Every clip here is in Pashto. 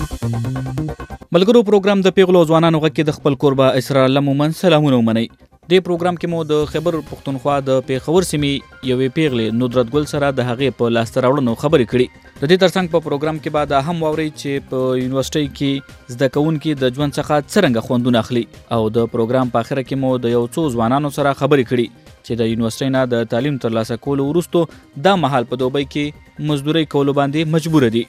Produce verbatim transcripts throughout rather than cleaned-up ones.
ملګرو پروګرام د پیغلو ځوانانو غږ کې د خپل کوربه اسرار الله مومن سلامونه ومنئ. دې پروګرام کې مو د خیبر پښتونخوا د پیښور سیمې یوې پیغلې ندرت ګل سره د هغې په لاسته راوړنو خبرې کړي. د دې ترڅنګ په پروګرام کې به دا هم واورئ چې په یونیورسيټۍ کې زده کوونکي د ژوند څخه څرنګه خوندونه اخلي او د پروګرام په اخره کې مو د یو څو ځوانانو سره خبرې کړي چې د یونیورسيټۍ نه د تعلیم ترلاسه کولو وروسته دا مهال په دوبۍ کې مزدورۍ کولو باندې مجبور دي.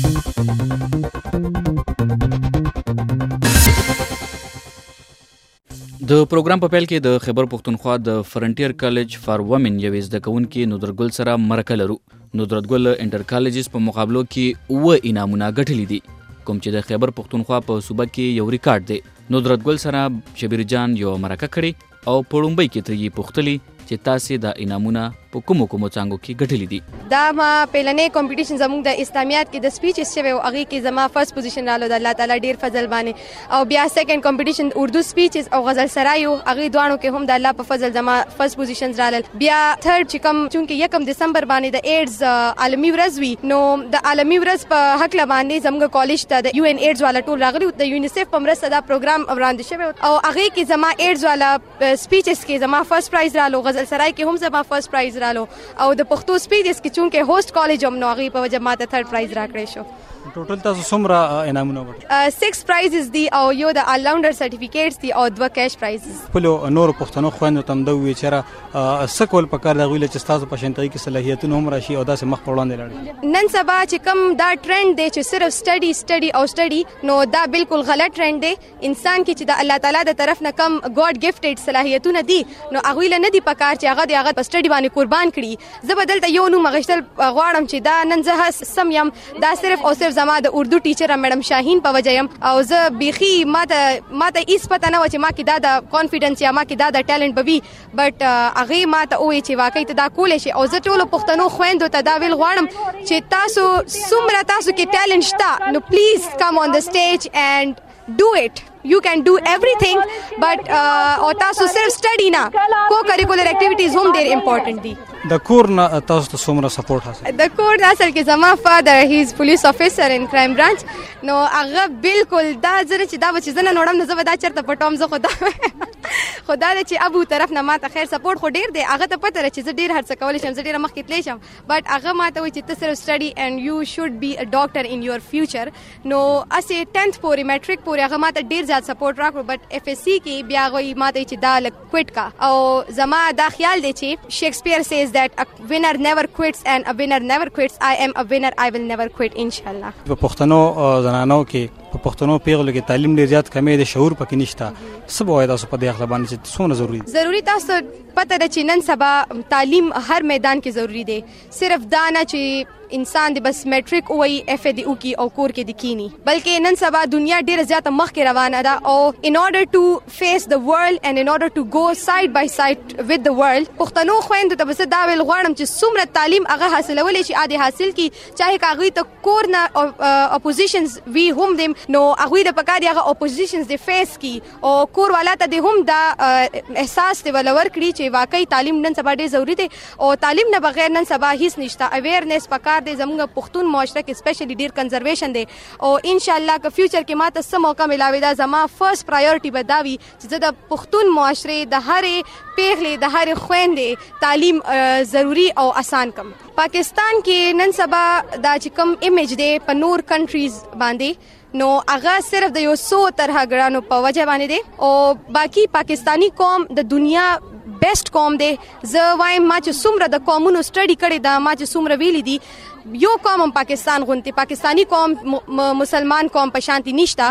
د پروګرام په پیل کې د خیبر پښتونخوا د فرنټیر کالج فار وومن یوې زده کوونکې ندرت ګل سره مرکه لرو. ندرت ګل انټر کالجز په مقابلو کې اوه انعامونه ګټلي دي کوم چې د خیبر پښتونخوا په صوبه کې یو ریکارډ دی. ندرت ګل سره شبیر جان یو مرکه کړې او په لومړي کې ترې یې پوښتلي چې تاسې د انعامونه په کومو کومو څانګو کې ګټلي دي. دا ما پیلنې کمپټیشن زموږ د اسلامیات کې د سپیچز شوی او هغې کې زما فرست پوزیشن رالو د الله تعالی ډېر فضل باندې او بیا سیکنډ کمپټیشن اردو سپیچز او غزل سرای و هغې دواړو کې هم د الله په فضل زما فرست پوزیشنز رالل. بیا تھرډ چې کوم چونکې یکم دسمبر باندې د ایډز عالمي ورځ وي نو د عالمي ورځ په هکله باندې زموږ کالج ته د یو ان ایډز والا ټول راغلي د یونیسیف په مرسته دا پروګرام وړاندې شوی او هغې کې زما ایډز والا سپیچز کې زما فرست پرایز رالو، غزل سرای کې هم زما فرست پرایز رالو او د پښتو سپیچز کې چونکې هوست کالج هم نو هغې په وجه ماته تھرډ پرایز راکړی شو. ټوټل تاسو څومره انعامونه وګټل؟ سکس پرایزز دي او یو د آلراونډر سرټیفیکیټس دي او دوه کیش پرایزز. خپلو نورو پښتنو خویندو ته هم دا ووایي چېرې څه کول پکار د هغوی له چې ستاسو په شانتۍ کې صلاحیتونه هم راشي او داسې مخ په وړاندې لاړ. نن سبا چې کوم دا ټرینډ دی چې صرف سټډي سټډي او سټډي نو دا بالکل غلط ټرینډ دی. انسان کې چې د الله تعالی د طرف نه کم ګاډ ګفټډ صلاحیتونه دي نو هغوی له نه دي پکار چې هغه د هغه په سټډي باندې قربان کړي. زه به دلته یو نوم اخیستل غواړم چې دا نن زه سم یم دا صرف او صرف زما د اردو ټیچر میډم شاهین په وجه یم او زه بیخي ماته ماته هېڅ پته نه وه چې ما کې دا د کانفیډنس یا ما کې دا د ټیلنټ به وي بټ هغې ماته ووایي چې واقعي ته دا کولی شي او زه ټولو پښتنو خویندو ته دا ویل غواړم چې تاسو څومره تاسو کې ټیلنټ شته نو پلیز کم آن د سټیج اینډ ډو اټ. You can do everything but او تاسو صرف سټډي نه کو کریکولر اکټیویټیز هم ډېر امپورټنټ دي. د کور نه تاسو ته څومره سپورټ حاصل؟ د کور نه اصل کې زما فادر هی از پولیس افیسر ان کرایم برانچ نو هغه بالکل دا زره چې دا به چې زه نه نوړم نو زه به دا چېرته پټوم زه خو دا خو دا دی چې ابو طرف نه ماته خیر سپورټ خو ډېر دی هغه ته پته ده چې زه ډېر هر څه کولی شم زه ډېره مخکې تللی شم بټ هغه ماته وایي چې ته صرف سټډي اینډ یو شوډ بي ا ډاکټر ان یور فیوچر نو هسې ټینथ پورې میټرک پورې هغه ماته ډېر زیات سپورټ راکړو بټ اف ایس سی کې بیا هغوی ماته چې دا لږ کویټ کا او زما دا خیال دی چې شیکسپیر سیز دیٹ ا winner never quits and a winner never quits. I am a winner. I will never quit inshallah. په پښتنو زنانو کې په پښتنو پیغلو کې تعلیم ډېر زیات کمی دی شعور پکې نشته څه به وایي تاسو په دې هکله باندې چې څومره ضروري دي؟ ضروري تاسو پته ده چې نن سبا تعلیم هر میدان کې ضروري دی صرف دا نه چې انسان دی بس میټرک ووایي اف ای دی وکړي او کور کې دی کینی بلکې نن سبا دنیا ډېره زیاته مخکې روانه ده او in order to face the world and in order to go side by side with the world پښتنو خویندو ته به زه دا ویل غواړم چې څومره تعلیم هغه حاصلولی شي عادي حاصل کړي چاهې که هغوی ته کور نه اپوزیشنز وي هم دی نو هغوی د پکار دی هغه اپوزیشنز دی فیس کړي او کور والا ته دی هم دا احساس دی وله ورکړي چې واقعي تعلیم نن سبا ډېر ضروري دی او تعلیم نه بغیر نن سبا هیڅ نشته اویرنس پکار دی زموږ پښتون معاشره کې سپیشلی ډېر کنزرویشن دی او انشاءالله که فیوچر کې ماته څه موقع ملاوي دا زما فرست پرایورټي به دا وي چې زه د پښتون معاشرې د هرې پیغلې د هرې خویندې تعلیم ضروري او آسان کم. پاکستان کې نن سبا دا چې کوم ایمیج دی په نور کنټریز باندې نو هغه صرف د یو څو ترهګرانو په وجه باندې دی او باقي پاکستانی قوم د دنیا بیسټ قوم دی. زه وایم ما چې څومره د قومونو سټډي کړې ده ما چې څومره ویلي دي یو قوم هم پاکستان غوندې پاکستانی قوم مسلمان قوم په شانتي نشته.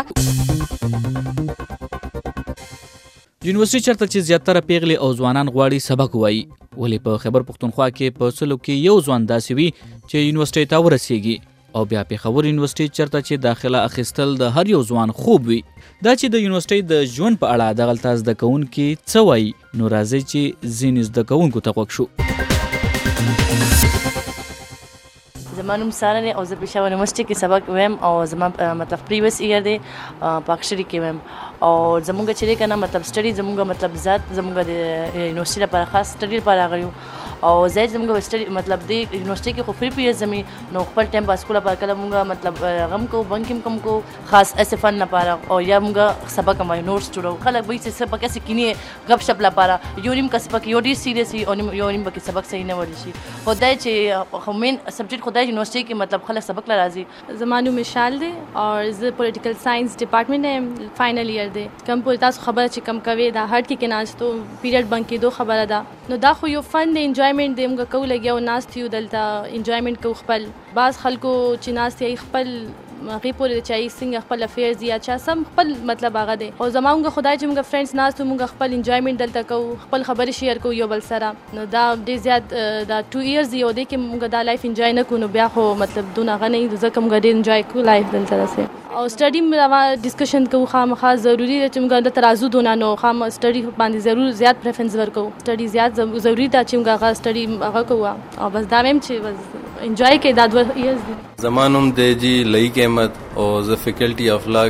یونیورسيټي چرته چې زیاتره پیغلې او ځوانان غواړي سبق وایي ولې په خیبر پښتونخوا کې په سلو کې یو ځوان داسې وي چې یونیورسيټي ته ورسیږي او بیا پیښور یونیورسيټي چرته چې داخله اخیستل د هر یو ځوان خوب وي. دا چې د یونیورسيټي د ژوند په اړه دغلته زده کوونکي څه وایي نو راځئ چې ځینې زده کوونکو ته غوږ شو. زما نوم ساره دی او زه پېښور یونیورسټي کې سبق وایم او زما مطلب پریویس ایئر دی په اکشري کې وایم او زمونږ چې دی که نه مطلب سټډي زمونږ مطلب ذات زمونږ د یونیورسټي لپاره خاص سټډي لپاره راغلی یو او زه زمونږ سټډي مطلب دی یونیورسټي کې خو فري پیریډ زمي نو خپل ټایم په سکول لپاره کله مونږ مطلب غم کو بنک هم کم کو خاص ایسه فن لپاره او یا مونږ سبق هم نوټس جوړو خلک به چې سبق کیسه کینی غب شپ لپاره یو نیم کا سبق یو ډیر سیریس او یو نیم کې سبق صحیح نه ورشي خدای چې خو مین سبجیکټ خدای یونیورسټي کې مطلب خلک سبق لا راځي زمانو مشال دی او زه پولیټیکل ساينس ډپارټمنټ یم فائنل ایئر دی کم پوری تاسو خبره چې کم کوي دا هټ کې کې ناستو پیریډ بنک کې دوه خبره ده نو دا خو یو فن دی انجوایمنت دی موږ کو لګیو ناست یو دلته انجوایمنت کو خپل بعض خلکو چې ناست یې خپل هغې پورې چې څنګه خپل افیرز یا چا سم خپل مطلب هغه دی او زمونږ خدای چې موږ فرینډس ناست موږ خپل انجوایمنت دلته کوو خپل خبرې شیر کوو یو بل سره نو دا ډېر زیات دا ټو ایئرز یو دی کې موږ دا لایف انجوای نه کوو نو بیا خو مطلب دونه هغه نه ځکه موږ ډېر انجوای کوو لایف دلته رسې او سټډي مې ډسکشن کوو خامخا ضروري دی چې موږ دلته راځو دونه نو خام سټډي باندې ضرور زیات پریفرنس ورکوو سټډي زیات ضروري ده چې موږ هغه سټډي هغه کوو او بس دا ویم چې بس انجوای کوي دا دوه ایئرز دي زمانوم دی جی لئیک احمد او زه فیکلټي اف لا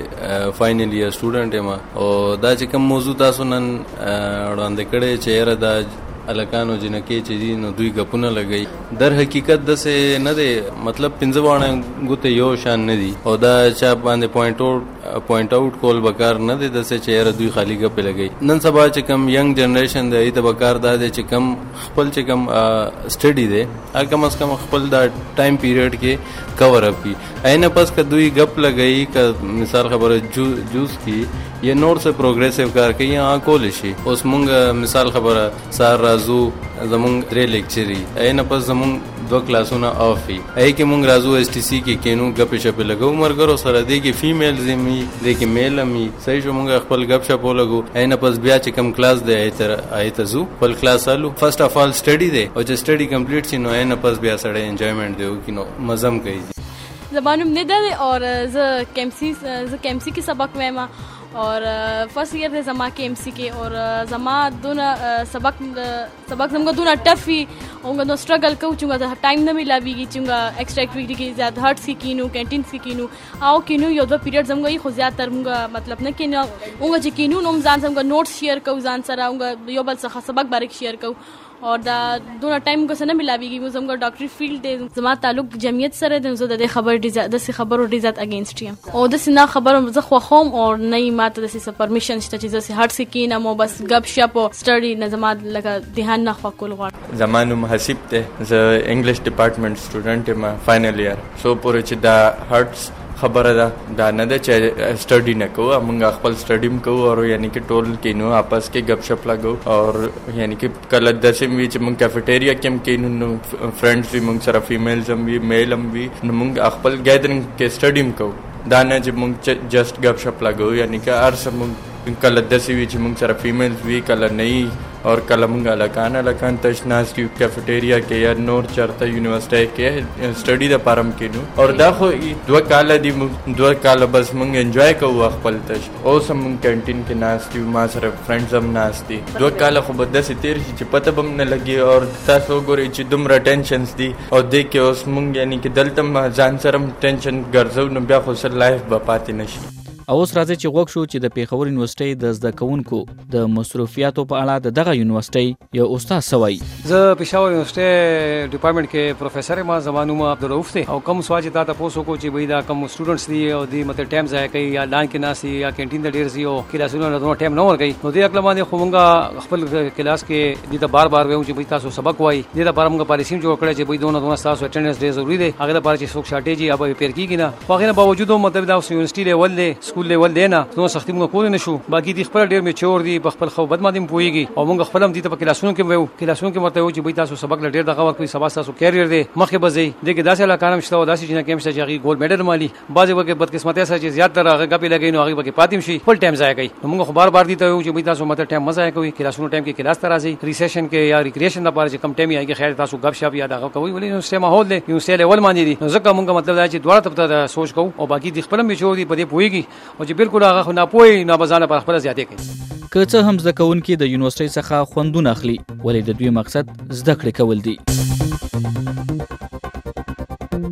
کې فائنل ایئر سټوډنټ یم او دا چې کوم موضوع تاسو نن وړاندې کړی چې یاره دا الکانو جنکې چې دي نو دوی ګپونه لګوي در حقیقت داسې نه دی مطلب پنځه واړه ګوتې یو شان نه دي او دا چا باندې پوینټ آوټ پوینټ آوټ کول بکار نه دی داسې چې یاره دوی خالي ګپې لګوي نن سبا چې کوم ینګ جنریشن دی ته بکار دا دی چې کم خپل چې کم سټډي دی هغه کم از کم خپل دا ټایم پیریډ کې کور اپ کړي اینه پس که دوی ګپ لګوي که مثال خبره جو جوس کی یا نور سے پروګریسیو کار کوي یا کول شي اوس مونږ مثال خبره سار رازو زمونږ درې لیکچري اینه پس زمونږ دوه کلاسونه آف وي ای کې مونږ رازو ایس ټي سی کې کینو ګپې شپې لګو مرګرو سره دی کې فیمیلز می دی کې میل می صحیح شو مونږ خپل ګپ شپ ولګو اینه پس بیا چې کم کلاس دی ایتر ایت زو خپل کلاس الو فرست اف آل سټډي دی او چې سټډي کمپلیټ شي نو اینه پس بیا سره انجوایمنت دی او کینو مزم کوي زبانم ندا اور ز کیمسی ز کیمسی کې سبق وایم اور فرسٹ ایئر تھے زما کے ایم سی کے اور زما دونا سبق سبق زمگا دونا ٹف ہی اونگا دو سٹرگل کو چونگا ٹائم نہ ملاوی گی چونگا ایکسٹرا ایکٹیویٹی کی زیادہ ہرٹس کی کینو کینٹینس کی کینو آو کینو یو دو پیریڈ زمگا ہی خو زیادہ تر مونگا مطلب نہ کینو اونگا جی کینو نوم ځان زمگا نوٹس شیئر کو ځان سره اونگا یو بل څخه سبق بارک شیئر کو اور دا دونا ټایم کو سره ملاویږي مو زموږ ډاکټري فیلډ دی زما تعلق جمعیت سره د زه د خبر د څه خبرو ډیر زیات اگینست یم او د سنا خبر زه خو خوم او نه ماته د څه پرمیشن شته چې زه هر څه کینه مو بس غب شپ او سټډي نه زما لکه دهان نه خو کول غواړم زمانو محسب ته زه انګلیش ډپارټمنټ سټوډنټ یم فائنل ایئر سو پورې چې دا هرټس خبره ده دا نه ده چې سټډي نه کوو موږ خپل سټډي کوو او یعنی کې ټول کینو آپس کې غب شپ لګو اور یعنی کې کله دسم وی چې موږ کیفیټیریا کې کینو نو فرندز وی موږ سره فیمیلز هم وی میل هم وی نو موږ خپل ګیدرینګ کې سټډي کوو دا نه چې موږ جست غب شپ لګو یعنی کې هر څه موږ کله دسی وی چې موږ سره فیمیلز وی کله نه اور کله موږ لکان لکان تشناس کی کیفیټیریا کې یا نور چرته یونیورسيټي کې سټډي د پارم کینو اور دا خو دوه کال دی دوه کال بس موږ انجوای کوو خپل تش او سم کینټین کې ناس دی ما سره فرندز هم ناس دي دوه کال خو بد سي تیر چې پته بم نه لګي اور تاسو ګوري چې دومره ټینشنز دي او د کې اوس موږ یعنی کې دلته ځان سره ټینشن ګرځو نو بیا خو سر لایف به پاتې نشي او اوس راځي چې غوښ شو چې د پیښور یونیورسيټي د زده کوونکو د مصروفیاتو په اړه د دغه یونیورسيټي یو استاد سوي زه پیښور یونیورسيټي ډپارټمنټ کې پروفیسور ما زمانو ما عبدالرؤف ته او کوم سوال چې تاسو پوسو کو چې وای دا کوم سټوډنټس دي او دی مته ټایم ځای کوي یا لان کې ناسي یا کینټین د ډیر زی او کلاسونو نه دوه ټایم نه ورګي نو دې خپل باندې خو مونږه خپل کلاس کې دې ته بار بار وایو چې تاسو سبق وای دې ته بار مونږه پالیسی جوړ کړی چې وای دونه دونه تاسو اټینډنس ډیر ضروری دی هغه لپاره چې څوک شارټیج یا به پیر کیږي نه خو هغه باوجود مطلب دا یونیورسيټي لیول دی سکول لیول دی نه نو سختي موږ کول نه شو باقي دي خپل ډیر میچور دي په خپل خو بد مادم پويږي او موږ خپل هم دي په کلاسونو کې وایو کلاسونو کې مرته وي چې وای تاسو سبق ډیر دغه وخت سبا تاسو کیریئر دی مخه بځي دغه داسې علاقه شته او داسې چې نه کېم شته چې ګولډ میډل مالي بعضي وګه بدقسمتۍ سره چې زیات تر هغه غپی لګي نو هغه وګه پاتیم شي فل ټایم ځای کوي موږ خو بار بار دي ته وي چې وای تاسو مته ټایم مزه کوي کلاسونو ټایم کې کلاس تر راځي ریسیشن کې یا ریکریشن لپاره چې کم ټایم یې خیر تاسو غب شپ یا دغه کوي ولې نو سیمه هول دی یو سیل ول باندې دي نو ځکه موږ مطلب دا چې دواړه ته سوچ کوو او باقي د خپل میچور دي په دې پويږي او چې بالکل هغه نه پوي نه بزانه پر خپل زیاتې کوي که څه هم زده کوونکي د یونیورسيټي څخه خوندونه اخلي ولې د دوی مقصد زده کړې کول دي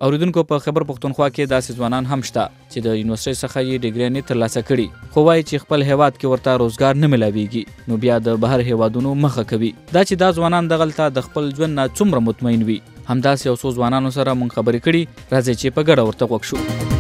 اوریدونکو په خبر پښتونخوا کې داسې ځوانان هم شته چې د یونیورسيټي څخه یې ډیګري نه ترلاسه کړي خو وايي چې خپل هیواد کې ورته روزګار نه ملاويږي نو بیا د بهر هیوادونو مخه کوي دا چې دا ځوانان دغلته د خپل ژوند نه څومره مطمئن وي همداسې یو څو ځوانانو سره مونږ خبرې کړي راځي چې په ګډه ورته غوږ شو.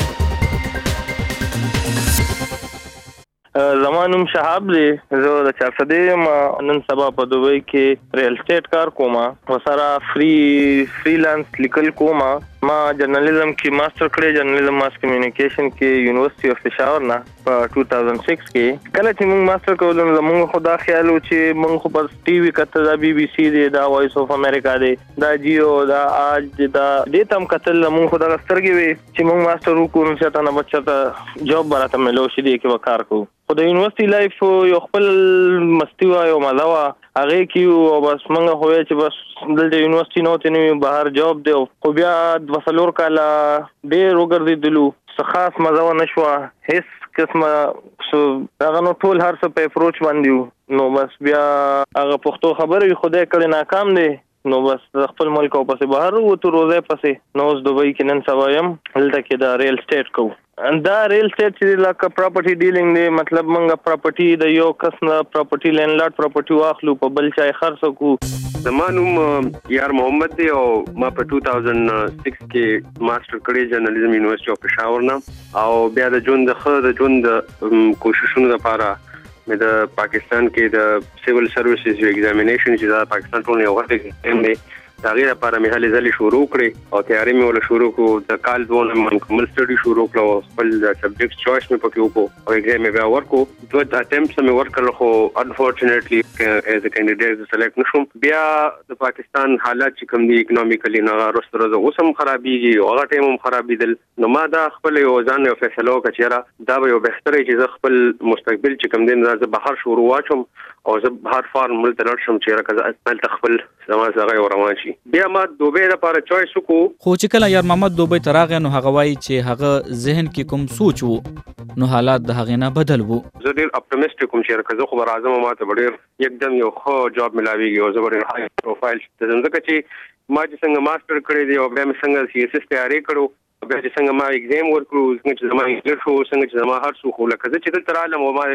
زمانم شهاب دی زه د چارسدې ما نن سبا په دوبۍ کې ریل اسټیټ کار کوم او سره فری فریلانس لیکل کوم ما جرنالیزم کې ماستر کړی جرنالیزم ماس کمیونیکیشن کې یونیورسيټي اف پېښور نه په دوه هزار شپږ کې کله چې موږ ماستر کولو نو موږ خدا خیال و چې موږ خو پر ټي وي کته دا بي بي سي دی دا وایس اف امریکا دی دا جیو دا آج دا دې تم کتل موږ خدا سترګې وي چې موږ ماستر وکړو نو چې تا نه بچا جاب براته ملو شي دی کې وکړ کو خو د یونیورسيټي لایف یو خپل مستی وا یو مزه وا هغه کیو او بس موږ خو چې بس د یونیورسيټي نو تنه بهر جاب دی خو بیا د وسلور کاله ډېر وګرځیدلو څه خاص مزه و نشو هیڅ قسمه سو هغه نو ټول هر څه په اپروچ باندې نو بس بیا هغه پښتو خبرې خدای کړي ناکام دی نو بس خپل ملک او پسې بهر وته روزه پسې نو اوس دوبۍ کې نن سبا يم هلته کې دا ریل اسټیټ کو دا ریل اسټیټ چې لکه پراپرټي ډیلینګ دی مطلب منګه پراپرټي د یو کس نه پراپرټي لینډ لارډ پراپرټي واخلو په بل چای خرڅ کو زمانوم یار محمد دی او ما په دوه هزار شپږ کې ماستر کړی جرنالیزم یونیورسيټي اف پېښور نه او بیا د ژوند د خو د ژوند کوششونو لپاره مې د پاکستان کې د سیول سروسز یو ایگزامینیشن چې دا پاکستان ټول یو غوښتل ایم دی دا غیر لپاره مې هلې ځلې شروع کړې او تیاری مې ول شروع کو د کال ځون من کومل سټډي شروع کړو خپل سبجیکټ چويس مې پکې وکړو او ایگزام مې بیا ورکو دوه اټمپټس مې ورکړل خو انفورچونټلی ایز ا کینډیډیټ سلیکټ نشوم بیا د پاکستان حالات چې کوم دي اکونومیکلی نه راستره اوسم خرابېږي او هغه ټیم هم خرابېدل نو ما دا خپل یو ځان یو فیصله وکړه دا به یو بهتري چې خپل مستقبل چې کوم دین راځه بهر شروع واچم او زه بهر فارم مل تر شم چې راکزه خپل زما سره روان شي بیا ما دوبۍ لپاره چويس وکړو خو چې کله یار محمد دوبۍ ته راغی نو هغه وایي چې هغه ذهن کې کوم سوچ وو نو حالات د هغې نه بدل وو زه ډېر اپټیمیسټیک کوم چې راکزه خو راځم ما ته ډېر یکدم یو ښه جاب ملاويږي او زه ډېر هاي پروفایل ته ځکه چې ما چې څنګه ماستر کړی دی او بیا مې څنګه سی اس اس تیاری کړو بیا چې څنګه ما ایگزام ورکړو څنګه چې زما انګلیش شو څنګه چې زما هر څه خو لکه چې دلته رالم او ما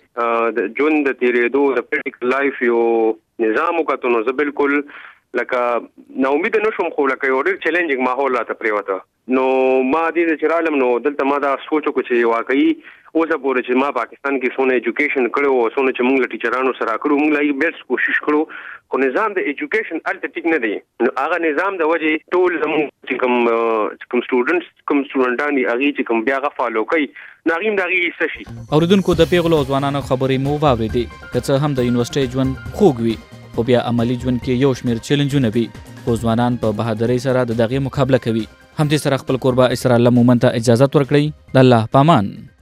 دې د جون د تیرېدو د پریکټیکل لایف یو نظام وکړو نو زه بالکل لکه نو امید نشم خو لکه یو ډېر چیلنجینګ ماحول راته پریوته نو ما دې چې رالم نو دلته ما دا سوچ وکړ چې واقعي اوسه پورې چې ما پاکستان کې څونه ایجوکیشن کړو او څونه چې موږ له ټیچرانو سره کړو موږ لا بیسټ کوشش کړو خو نظام د ایجوکیشن الته ټیک نه دی نو هغه نظام د وجې ټول زموږ چې کوم کوم سټوډنټس کوم سټوډنټان دي هغه چې کوم بیا غو فالو کوي ناغیم دغه حصہ شي اوریدونکو د پیغلو ځوانانو خبرې مو واورېدې که څه هم د یونیورسيټي ژوند خوږ وي خو بیا عملی ژوند کې یو شمېر چیلنجونه وي خو ځوانان په بهادرۍ سره د دغې مقابله کوي همدې سره خپل کوربه اسرار الله مومن ته اجازه ورکړئ د الله پامان.